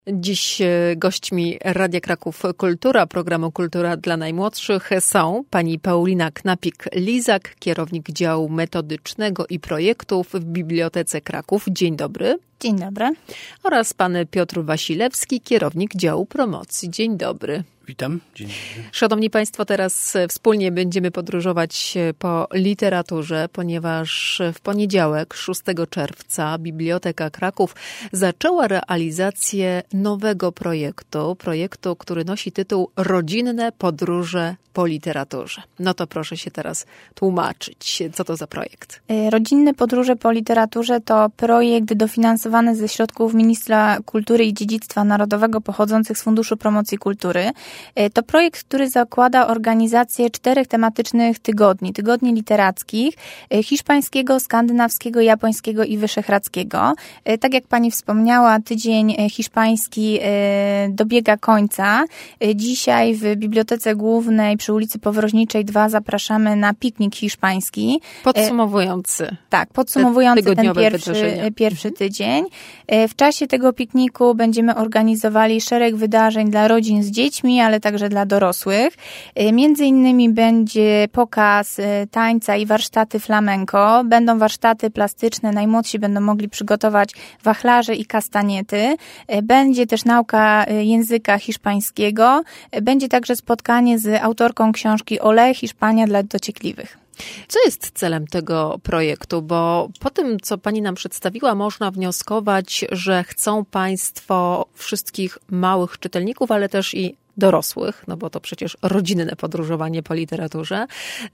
Dziś gośćmi Radia Kraków Kultura, programu Kultura dla Najmłodszych są pani Paulina Knapik-Lizak, kierownik działu metodycznego i projektów w Bibliotece Kraków. Dzień dobry. Dzień dobry. Oraz pan Piotr Wasilewski, kierownik działu promocji. Dzień dobry. Witam. Dzień dobry. Szanowni Państwo, teraz wspólnie będziemy podróżować po literaturze, ponieważ w poniedziałek, 6 czerwca, Biblioteka Kraków zaczęła realizację nowego projektu, który nosi tytuł Rodzinne podróże po literaturze. No to proszę się teraz tłumaczyć, co to za projekt. Rodzinne podróże po literaturze to projekt dofinansowany ze środków Ministra Kultury i Dziedzictwa Narodowego pochodzących z Funduszu Promocji Kultury. To projekt, który zakłada organizację 4 tematycznych tygodni literackich, hiszpańskiego, skandynawskiego, japońskiego i wyszehradzkiego. Tak jak pani wspomniała, tydzień hiszpański dobiega końca. Dzisiaj w Bibliotece Głównej przy ulicy Powroźniczej 2 zapraszamy na piknik hiszpański. Podsumowujący. Tak, podsumowujący ten pierwszy Mhm. tydzień. W czasie tego pikniku będziemy organizowali szereg wydarzeń dla rodzin z dziećmi, ale także dla dorosłych. Między innymi będzie pokaz tańca i warsztaty flamenco. Będą warsztaty plastyczne, najmłodsi będą mogli przygotować wachlarze i kastaniety. Będzie też nauka języka hiszpańskiego. Będzie także spotkanie z autorką książki Olé, Hiszpania dla dociekliwych. Co jest celem tego projektu? Bo po tym, co pani nam przedstawiła, można wnioskować, że chcą państwo wszystkich małych czytelników, ale też i dorosłych, no bo to przecież rodzinne podróżowanie po literaturze,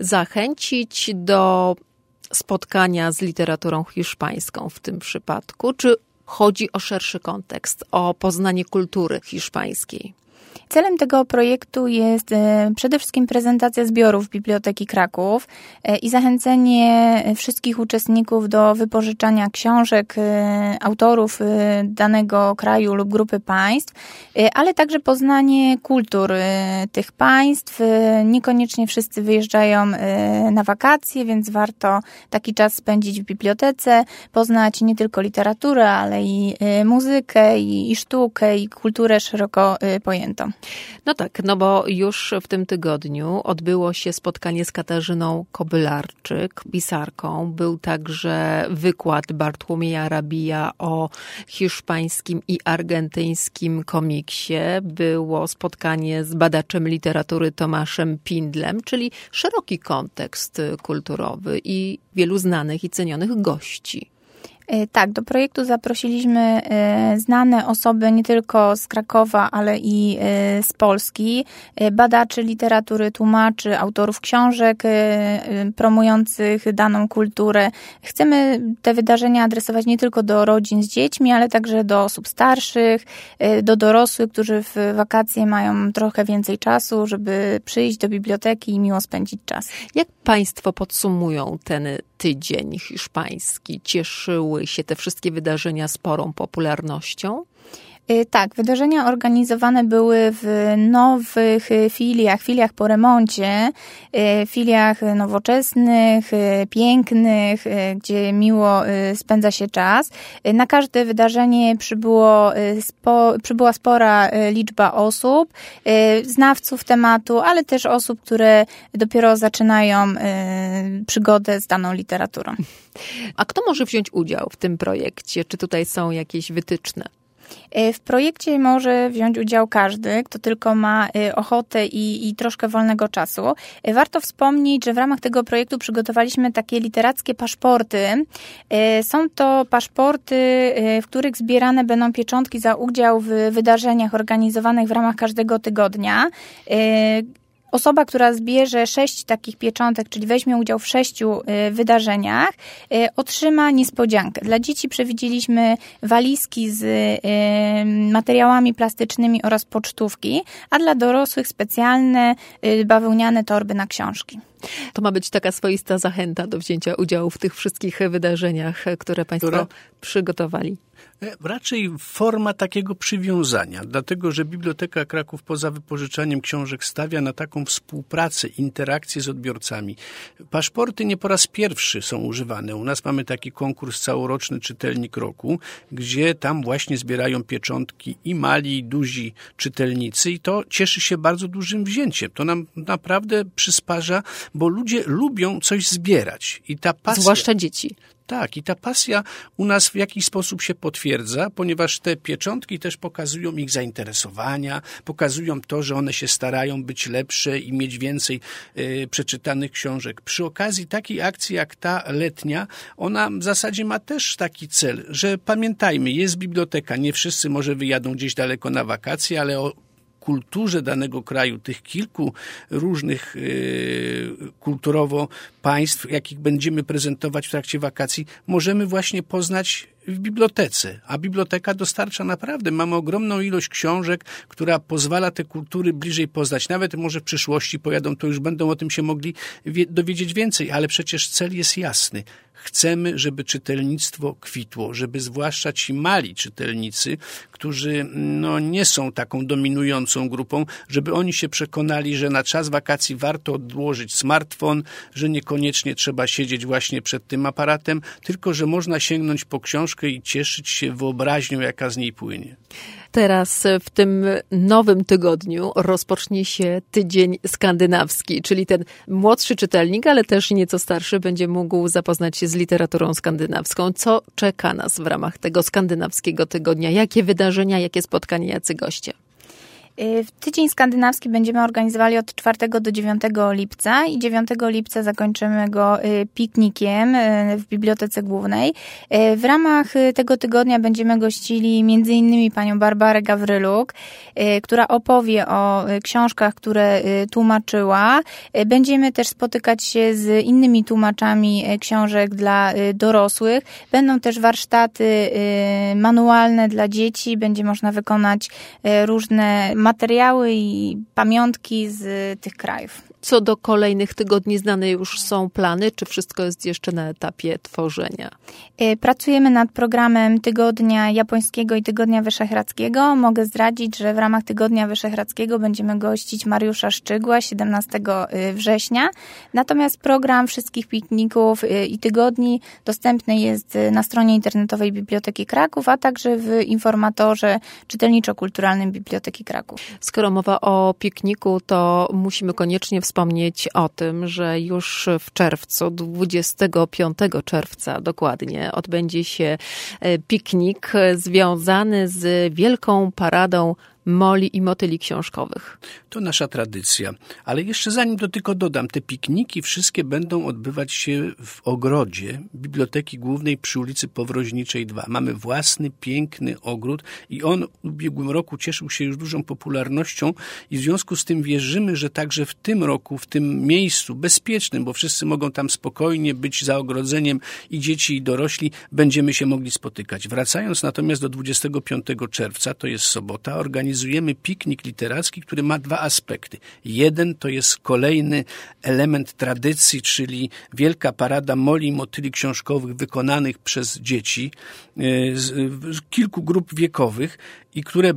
zachęcić do spotkania z literaturą hiszpańską w tym przypadku. Czy chodzi o szerszy kontekst, o poznanie kultury hiszpańskiej? Celem tego projektu jest przede wszystkim prezentacja zbiorów Biblioteki Kraków i zachęcenie wszystkich uczestników do wypożyczania książek autorów danego kraju lub grupy państw, ale także poznanie kultur tych państw. Niekoniecznie wszyscy wyjeżdżają na wakacje, więc warto taki czas spędzić w bibliotece, poznać nie tylko literaturę, ale i muzykę, i sztukę, i kulturę szeroko pojętą. No tak, no bo już w tym tygodniu odbyło się spotkanie z Katarzyną Kobylarczyk, pisarką. Był także wykład Bartłomieja Rabija o hiszpańskim i argentyńskim komiksie. Było spotkanie z badaczem literatury Tomaszem Pindlem, czyli szeroki kontekst kulturowy i wielu znanych i cenionych gości. Tak, do projektu zaprosiliśmy znane osoby nie tylko z Krakowa, ale i z Polski, badaczy literatury, tłumaczy, autorów książek promujących daną kulturę. Chcemy te wydarzenia adresować nie tylko do rodzin z dziećmi, ale także do osób starszych, do dorosłych, którzy w wakacje mają trochę więcej czasu, żeby przyjść do biblioteki i miło spędzić czas. Jak państwo podsumują ten tydzień hiszpański? Cieszyły się te wszystkie wydarzenia sporą popularnością? Tak, wydarzenia organizowane były w nowych filiach po remoncie, filiach nowoczesnych, pięknych, gdzie miło spędza się czas. Na każde wydarzenie przybyła spora liczba osób, znawców tematu, ale też osób, które dopiero zaczynają przygodę z daną literaturą. A kto może wziąć udział w tym projekcie? Czy tutaj są jakieś wytyczne? W projekcie może wziąć udział każdy, kto tylko ma ochotę i troszkę wolnego czasu. Warto wspomnieć, że w ramach tego projektu przygotowaliśmy takie literackie paszporty. Są to paszporty, w których zbierane będą pieczątki za udział w wydarzeniach organizowanych w ramach każdego tygodnia. Osoba, która zbierze 6 takich pieczątek, czyli weźmie udział w 6 wydarzeniach, otrzyma niespodziankę. Dla dzieci przewidzieliśmy walizki z materiałami plastycznymi oraz pocztówki, a dla dorosłych specjalne bawełniane torby na książki. To ma być taka swoista zachęta do wzięcia udziału w tych wszystkich wydarzeniach, które państwo przygotowali. Raczej forma takiego przywiązania, dlatego że Biblioteka Kraków poza wypożyczaniem książek stawia na taką współpracę, interakcję z odbiorcami. Paszporty nie po raz pierwszy są używane. U nas mamy taki konkurs całoroczny Czytelnik Roku, gdzie tam właśnie zbierają pieczątki i mali, i duzi czytelnicy i to cieszy się bardzo dużym wzięciem. To nam naprawdę przysparza, bo ludzie lubią coś zbierać i ta pasja... Zwłaszcza dzieci. Tak, i ta pasja u nas w jakiś sposób się potwierdza, ponieważ te pieczątki też pokazują ich zainteresowania, pokazują to, że one się starają być lepsze i mieć więcej przeczytanych książek. Przy okazji takiej akcji jak ta letnia, ona w zasadzie ma też taki cel, że pamiętajmy, jest biblioteka, nie wszyscy może wyjadą gdzieś daleko na wakacje, ale o kulturze danego kraju, tych kilku różnych kulturowo państw, jakich będziemy prezentować w trakcie wakacji, możemy właśnie poznać w bibliotece. A biblioteka dostarcza naprawdę, mamy ogromną ilość książek, która pozwala te kultury bliżej poznać. Nawet może w przyszłości pojadą, to już będą o tym się mogli dowiedzieć więcej, ale przecież cel jest jasny. Chcemy, żeby czytelnictwo kwitło, żeby zwłaszcza ci mali czytelnicy, którzy nie są taką dominującą grupą, żeby oni się przekonali, że na czas wakacji warto odłożyć smartfon, że niekoniecznie trzeba siedzieć właśnie przed tym aparatem, tylko że można sięgnąć po książkę i cieszyć się wyobraźnią, jaka z niej płynie. Teraz w tym nowym tygodniu rozpocznie się Tydzień Skandynawski, czyli ten młodszy czytelnik, ale też nieco starszy będzie mógł zapoznać się z literaturą skandynawską. Co czeka nas w ramach tego skandynawskiego tygodnia? Jakie wydarzenia, jakie spotkania, jacy goście? Tydzień Skandynawski będziemy organizowali od 4 do 9 lipca i 9 lipca zakończymy go piknikiem w Bibliotece Głównej. W ramach tego tygodnia będziemy gościli m.in. panią Barbarę Gawryluk, która opowie o książkach, które tłumaczyła. Będziemy też spotykać się z innymi tłumaczami książek dla dorosłych. Będą też warsztaty manualne dla dzieci. Będzie można wykonać różne materiały i pamiątki z tych krajów. Co do kolejnych tygodni znane już są plany, czy wszystko jest jeszcze na etapie tworzenia? Pracujemy nad programem Tygodnia Japońskiego i Tygodnia Wyszehradzkiego. Mogę zdradzić, że w ramach Tygodnia Wyszehradzkiego będziemy gościć Mariusza Szczygła 17 września. Natomiast program wszystkich pikników i tygodni dostępny jest na stronie internetowej Biblioteki Kraków, a także w informatorze czytelniczo-kulturalnym Biblioteki Kraków. Skoro mowa o pikniku, to musimy koniecznie wspomnieć o tym, że już w czerwcu, 25 czerwca dokładnie, odbędzie się piknik związany z Wielką Paradą Moli i Motyli Książkowych. To nasza tradycja. Ale jeszcze zanim to tylko dodam, te pikniki wszystkie będą odbywać się w ogrodzie Biblioteki Głównej przy ulicy Powroźniczej 2. Mamy własny, piękny ogród i on w ubiegłym roku cieszył się już dużą popularnością i w związku z tym wierzymy, że także w tym roku, w tym miejscu bezpiecznym, bo wszyscy mogą tam spokojnie być za ogrodzeniem i dzieci, i dorośli, będziemy się mogli spotykać. Wracając natomiast do 25 czerwca, to jest sobota, organizujemy piknik literacki, który ma dwa aspekty. Jeden to jest kolejny element tradycji, czyli wielka parada moli i motyli książkowych wykonanych przez dzieci z kilku grup wiekowych i które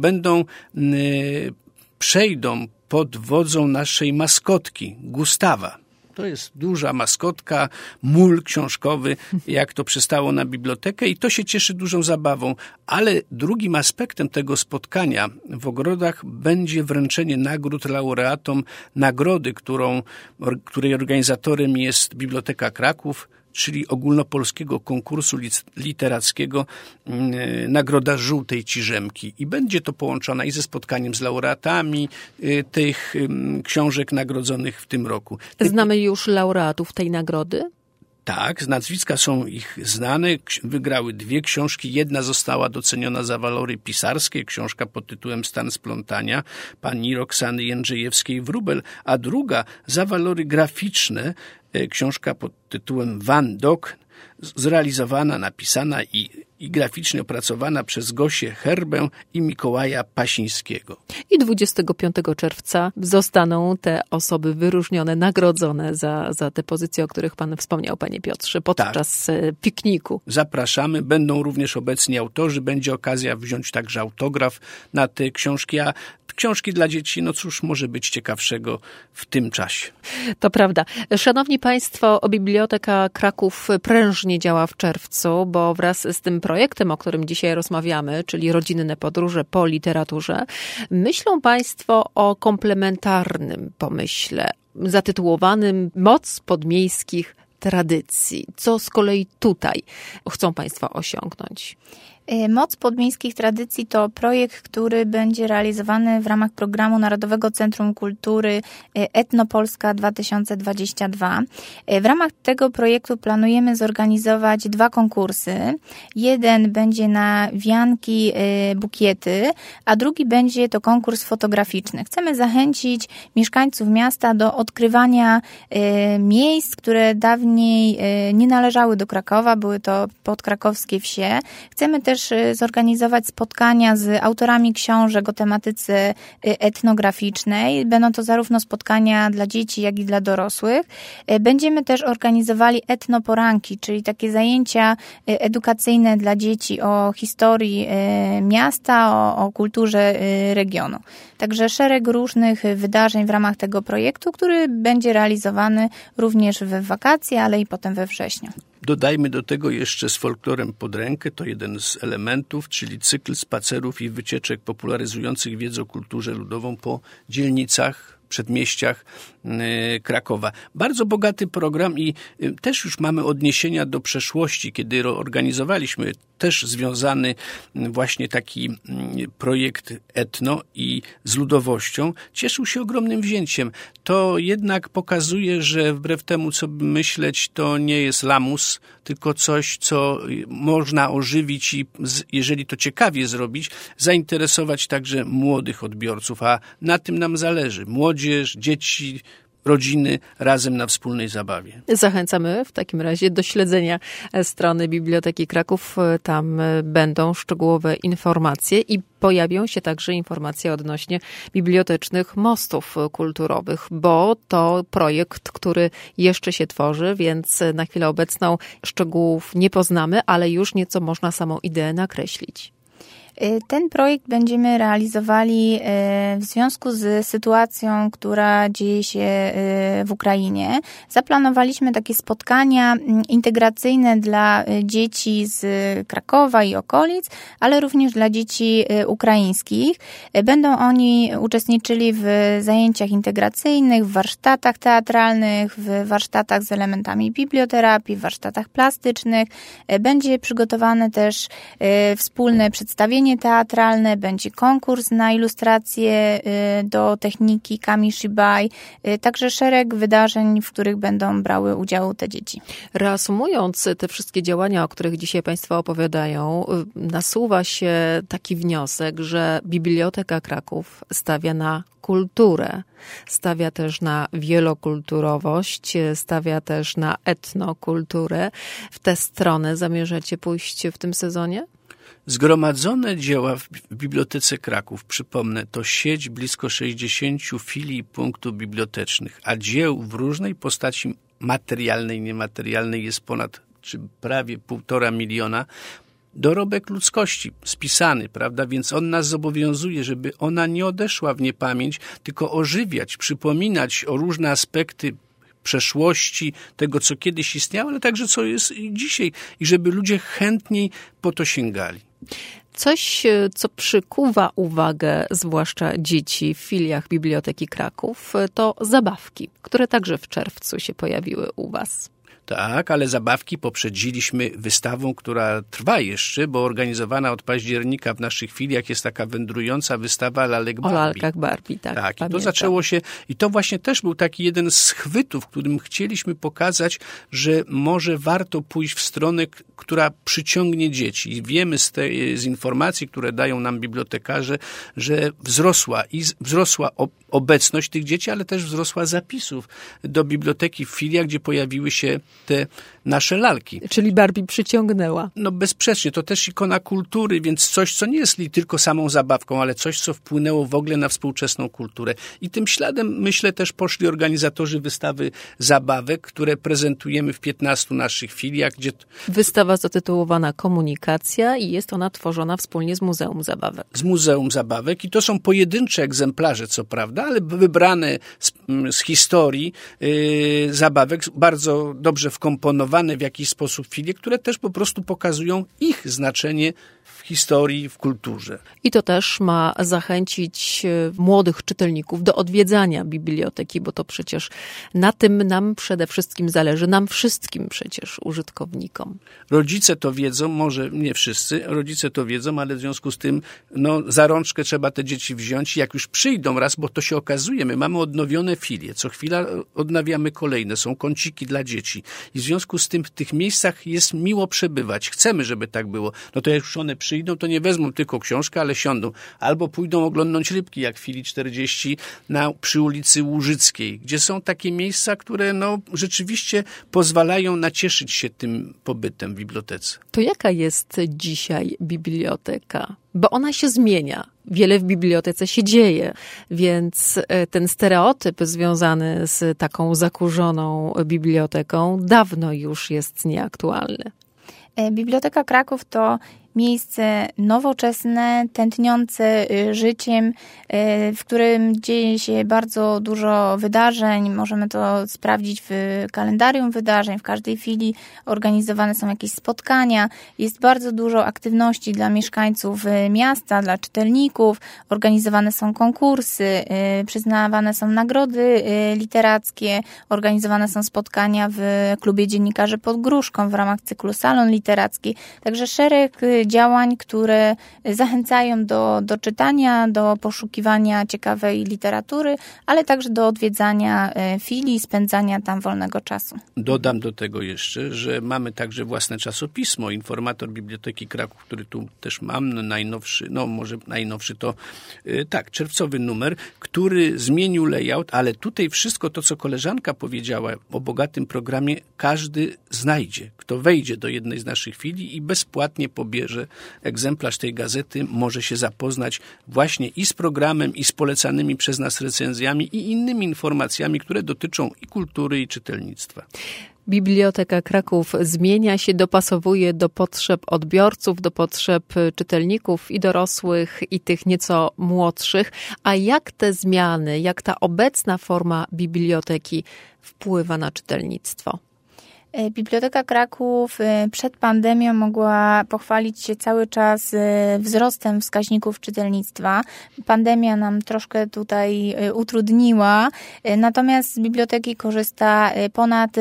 przejdą pod wodzą naszej maskotki, Gustawa. To jest duża maskotka, mól książkowy, jak to przystało na bibliotekę i to się cieszy dużą zabawą. Ale drugim aspektem tego spotkania w ogrodach będzie wręczenie nagród laureatom nagrody, której organizatorem jest Biblioteka Kraków, czyli ogólnopolskiego konkursu literackiego Nagroda Żółtej Ciżemki. I będzie to połączone i ze spotkaniem z laureatami tych książek nagrodzonych w tym roku. Znamy już laureatów tej nagrody? Tak, z nazwiska są ich znane. Wygrały dwie książki. Jedna została doceniona za walory pisarskie, książka pod tytułem Stan splątania pani Roxany Jędrzejewskiej-Wróbel, a druga za walory graficzne, książka pod tytułem Van Dog, zrealizowana, napisana i graficznie opracowana przez Gosię Herbę i Mikołaja Pasińskiego. I 25 czerwca zostaną te osoby wyróżnione, nagrodzone za te pozycje, o których pan wspomniał, panie Piotrze, podczas pikniku. Zapraszamy. Będą również obecni autorzy. Będzie okazja wziąć także autograf na te książki, a książki dla dzieci, no cóż może być ciekawszego w tym czasie. To prawda. Szanowni państwo, Biblioteka Kraków prężnie działa w czerwcu, bo wraz z tym projektem, o którym dzisiaj rozmawiamy, czyli rodzinne podróże po literaturze, myślą państwo o komplementarnym pomyśle zatytułowanym Moc podmiejskich tradycji. Co z kolei tutaj chcą państwo osiągnąć? Moc podmiejskich tradycji to projekt, który będzie realizowany w ramach programu Narodowego Centrum Kultury Etnopolska 2022. W ramach tego projektu planujemy zorganizować 2 konkursy. Jeden będzie na wianki, bukiety, a drugi będzie to konkurs fotograficzny. Chcemy zachęcić mieszkańców miasta do odkrywania miejsc, które dawniej nie należały do Krakowa, były to podkrakowskie wsie. Chcemy też zorganizować spotkania z autorami książek o tematyce etnograficznej. Będą to zarówno spotkania dla dzieci, jak i dla dorosłych. Będziemy też organizowali etnoporanki, czyli takie zajęcia edukacyjne dla dzieci o historii miasta, o kulturze regionu. Także szereg różnych wydarzeń w ramach tego projektu, który będzie realizowany również w wakacje, ale i potem we wrześniu. Dodajmy do tego jeszcze z folklorem pod rękę, to jeden z elementów, czyli cykl spacerów i wycieczek popularyzujących wiedzę o kulturze ludową po dzielnicach, przedmieściach Krakowa. Bardzo bogaty program i też już mamy odniesienia do przeszłości, kiedy organizowaliśmy też związany właśnie taki projekt etno i z ludowością. Cieszył się ogromnym wzięciem. To jednak pokazuje, że wbrew temu, co by myśleć, to nie jest lamus, tylko coś, co można ożywić i jeżeli to ciekawie zrobić, zainteresować także młodych odbiorców, a na tym nam zależy. Młodzież, dzieci, rodziny razem na wspólnej zabawie. Zachęcamy w takim razie do śledzenia strony Biblioteki Kraków. Tam będą szczegółowe informacje i pojawią się także informacje odnośnie bibliotecznych mostów kulturowych, bo to projekt, który jeszcze się tworzy, więc na chwilę obecną szczegółów nie poznamy, ale już nieco można samą ideę nakreślić. Ten projekt będziemy realizowali w związku z sytuacją, która dzieje się w Ukrainie. Zaplanowaliśmy takie spotkania integracyjne dla dzieci z Krakowa i okolic, ale również dla dzieci ukraińskich. Będą oni uczestniczyli w zajęciach integracyjnych, w warsztatach teatralnych, w warsztatach z elementami biblioterapii, w warsztatach plastycznych. Będzie przygotowane też wspólne przedstawienie teatralne, będzie konkurs na ilustrację do techniki Kamishibai, także szereg wydarzeń, w których będą brały udział te dzieci. Reasumując te wszystkie działania, o których dzisiaj państwo opowiadają, nasuwa się taki wniosek, że Biblioteka Kraków stawia na kulturę, stawia też na wielokulturowość, stawia też na etnokulturę. W tę stronę zamierzacie pójść w tym sezonie? Zgromadzone dzieła w Bibliotece Kraków, przypomnę, to sieć blisko 60 filii i punktów bibliotecznych, a dzieł w różnej postaci materialnej i niematerialnej jest ponad, czy prawie 1,5 miliona. Dorobek ludzkości spisany, prawda? Więc on nas zobowiązuje, żeby ona nie odeszła w niepamięć, tylko ożywiać, przypominać o różne aspekty przeszłości, tego, co kiedyś istniało, ale także co jest dzisiaj i żeby ludzie chętniej po to sięgali. Coś, co przykuwa uwagę zwłaszcza dzieci w filiach Biblioteki Kraków, to zabawki, które także w czerwcu się pojawiły u was. Tak, ale zabawki poprzedziliśmy wystawą, która trwa jeszcze, bo organizowana od października w naszych filiach jest taka wędrująca wystawa lalek Barbie. O lalkach Barbie, tak. Tak, pamiętam. i to zaczęło się, i to właśnie też był taki jeden z chwytów, którym chcieliśmy pokazać, że może warto pójść w stronę, która przyciągnie dzieci. I wiemy z informacji, które dają nam bibliotekarze, że wzrosła obecność tych dzieci, ale też wzrosła zapisów do biblioteki w filiach, gdzie pojawiły się te nasze lalki. Czyli Barbie przyciągnęła. No bezsprzecznie, to też ikona kultury, więc coś, co nie jest tylko samą zabawką, ale coś, co wpłynęło w ogóle na współczesną kulturę. I tym śladem, myślę, też poszli organizatorzy wystawy zabawek, które prezentujemy w 15 naszych filiach, gdzie... Wystawa zatytułowana Komunikacja i jest ona tworzona wspólnie z Muzeum Zabawek. Z Muzeum Zabawek i to są pojedyncze egzemplarze, co prawda, ale wybrane z historii zabawek, bardzo dobrze wkomponowane w jakiś sposób filie, które też po prostu pokazują ich znaczenie w historii, w kulturze. I to też ma zachęcić młodych czytelników do odwiedzania biblioteki, bo to przecież na tym nam przede wszystkim zależy, nam wszystkim przecież, użytkownikom. Rodzice to wiedzą, może nie wszyscy, rodzice to wiedzą, ale w związku z tym za rączkę trzeba te dzieci wziąć i jak już przyjdą raz, bo to się okazuje, my mamy odnowione filie, co chwila odnawiamy kolejne, są kąciki dla dzieci i w związku z tym w tych miejscach jest miło przebywać. Chcemy, żeby tak było. No to jak już one przyjdą, to nie wezmą tylko książkę, ale siądą. Albo pójdą oglądnąć rybki, jak w Filii 40 przy ulicy Łużyckiej, gdzie są takie miejsca, które rzeczywiście pozwalają nacieszyć się tym pobytem w bibliotece. To jaka jest dzisiaj biblioteka? Bo ona się zmienia. Wiele w bibliotece się dzieje, więc ten stereotyp związany z taką zakurzoną biblioteką dawno już jest nieaktualny. Biblioteka Kraków to miejsce nowoczesne, tętniące życiem, w którym dzieje się bardzo dużo wydarzeń. Możemy to sprawdzić w kalendarium wydarzeń. W każdej chwili organizowane są jakieś spotkania. Jest bardzo dużo aktywności dla mieszkańców miasta, dla czytelników. Organizowane są konkursy, przyznawane są nagrody literackie, organizowane są spotkania w Klubie Dziennikarzy pod Gruszką w ramach cyklu Salon Literacki. Także szereg działań, które zachęcają do czytania, do poszukiwania ciekawej literatury, ale także do odwiedzania filii, spędzania tam wolnego czasu. Dodam do tego jeszcze, że mamy także własne czasopismo, Informator Biblioteki Kraków, który tu też mam, najnowszy to czerwcowy numer, który zmienił layout, ale tutaj wszystko to, co koleżanka powiedziała o bogatym programie, każdy znajdzie. Kto wejdzie do jednej z naszych filii i bezpłatnie pobierze egzemplarz tej gazety, może się zapoznać właśnie i z programem, i z polecanymi przez nas recenzjami i innymi informacjami, które dotyczą i kultury, i czytelnictwa. Biblioteka Kraków zmienia się, dopasowuje do potrzeb odbiorców, do potrzeb czytelników i dorosłych, i tych nieco młodszych. A jak te zmiany, jak ta obecna forma biblioteki wpływa na czytelnictwo? Biblioteka Kraków przed pandemią mogła pochwalić się cały czas wzrostem wskaźników czytelnictwa. Pandemia nam troszkę tutaj utrudniła, natomiast z biblioteki korzysta ponad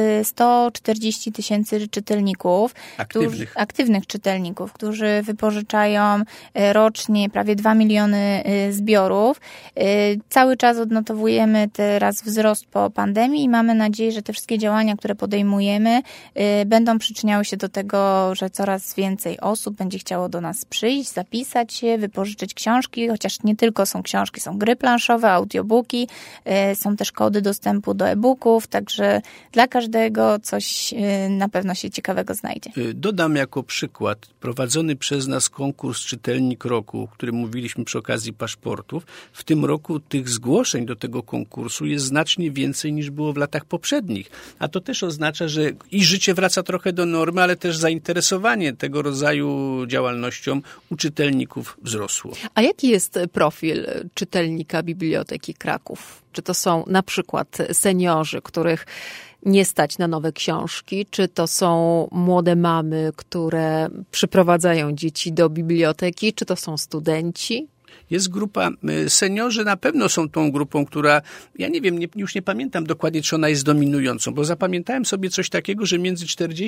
140 000 czytelników, aktywnych czytelników, którzy wypożyczają rocznie prawie 2 miliony zbiorów. Cały czas odnotowujemy teraz wzrost po pandemii i mamy nadzieję, że te wszystkie działania, które podejmujemy, będą przyczyniały się do tego, że coraz więcej osób będzie chciało do nas przyjść, zapisać się, wypożyczyć książki, chociaż nie tylko są książki, są gry planszowe, audiobooki, są też kody dostępu do e-booków, także dla każdego coś na pewno się ciekawego znajdzie. Dodam jako przykład prowadzony przez nas konkurs Czytelnik Roku, o którym mówiliśmy przy okazji paszportów. W tym roku tych zgłoszeń do tego konkursu jest znacznie więcej niż było w latach poprzednich, a to też oznacza, że i życie wraca trochę do normy, ale też zainteresowanie tego rodzaju działalnością u czytelników wzrosło. A jaki jest profil czytelnika Biblioteki Kraków? Czy to są na przykład seniorzy, których nie stać na nowe książki? Czy to są młode mamy, które przyprowadzają dzieci do biblioteki? Czy to są studenci? Jest grupa, seniorzy na pewno są tą grupą, która, ja nie wiem, już nie pamiętam dokładnie, czy ona jest dominującą, bo zapamiętałem sobie coś takiego, że między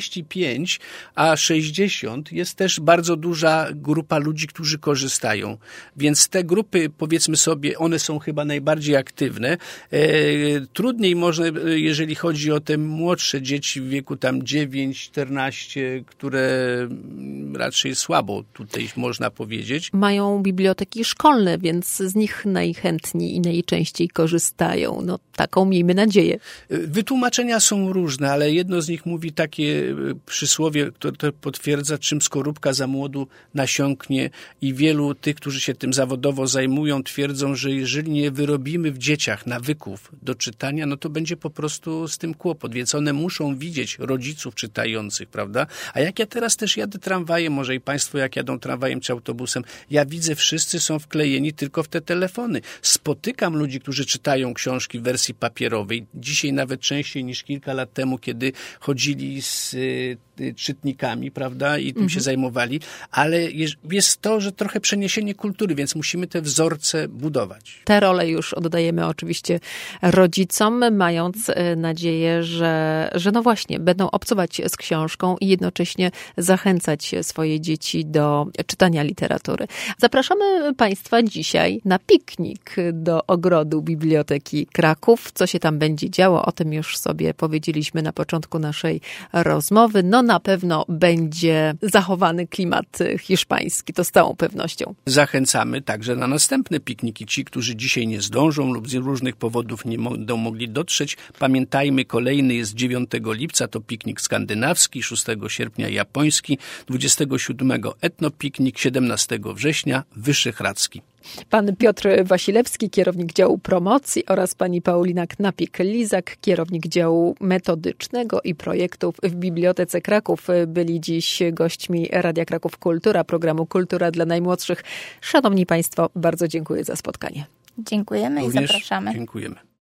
45 a 60 jest też bardzo duża grupa ludzi, którzy korzystają. Więc te grupy, powiedzmy sobie, one są chyba najbardziej aktywne. Trudniej może, jeżeli chodzi o te młodsze dzieci w wieku tam 9, 14, które raczej słabo tutaj można powiedzieć. Mają biblioteki szkolne, więc z nich najchętniej i najczęściej korzystają. No, taką miejmy nadzieję. Wytłumaczenia są różne, ale jedno z nich mówi takie przysłowie, które to potwierdza, czym skorupka za młodu nasiąknie, i wielu tych, którzy się tym zawodowo zajmują, twierdzą, że jeżeli nie wyrobimy w dzieciach nawyków do czytania, no to będzie po prostu z tym kłopot, więc one muszą widzieć rodziców czytających, prawda? A jak ja teraz też jadę tramwajem, może i państwo jak jadą tramwajem czy autobusem, ja widzę, wszyscy są wklejeni tylko w te telefony. Spotykam ludzi, którzy czytają książki w wersji papierowej. Dzisiaj nawet częściej niż kilka lat temu, kiedy chodzili z czytnikami, prawda, i tym się zajmowali, ale jest to, że trochę przeniesienie kultury, więc musimy te wzorce budować. Te role już oddajemy oczywiście rodzicom, mając nadzieję, że no właśnie, będą obcować z książką i jednocześnie zachęcać swoje dzieci do czytania literatury. Zapraszamy Państwa dzisiaj na piknik do ogrodu Biblioteki Kraków. Co się tam będzie działo, o tym już sobie powiedzieliśmy na początku naszej rozmowy. No na pewno będzie zachowany klimat hiszpański, to z całą pewnością. Zachęcamy także na następne pikniki. Ci, którzy dzisiaj nie zdążą lub z różnych powodów nie będą mogli dotrzeć, pamiętajmy, kolejny jest 9 lipca, to piknik skandynawski, 6 sierpnia japoński, 27 etnopiknik, 17 września wyszehradzki. Pan Piotr Wasilewski, kierownik działu promocji, oraz pani Paulina Knapik-Lizak, kierownik działu metodycznego i projektów w Bibliotece Kraków, byli dziś gośćmi Radia Kraków Kultura, programu Kultura dla najmłodszych. Szanowni Państwo, bardzo dziękuję za spotkanie. Dziękujemy. Również i zapraszamy. Dziękujemy.